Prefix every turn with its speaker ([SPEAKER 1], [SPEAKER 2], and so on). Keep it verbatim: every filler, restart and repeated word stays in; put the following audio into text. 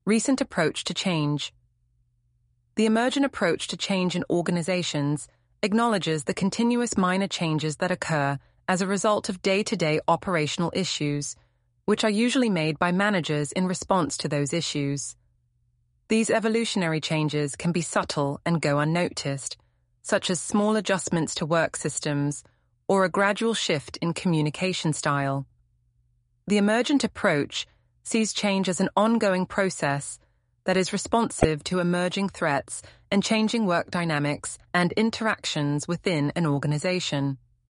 [SPEAKER 1] Recent approach to change. The emergent approach to change in organizations acknowledges the continuous minor changes that occur as a result of day-to-day operational issues, which are usually made by managers in response to those issues. These evolutionary changes can be subtle and go unnoticed, such as small adjustments to work systems or a gradual shift in communication style. The emergent approach sees change as an ongoing process that is responsive to emerging threats and changing work dynamics and interactions within an organization.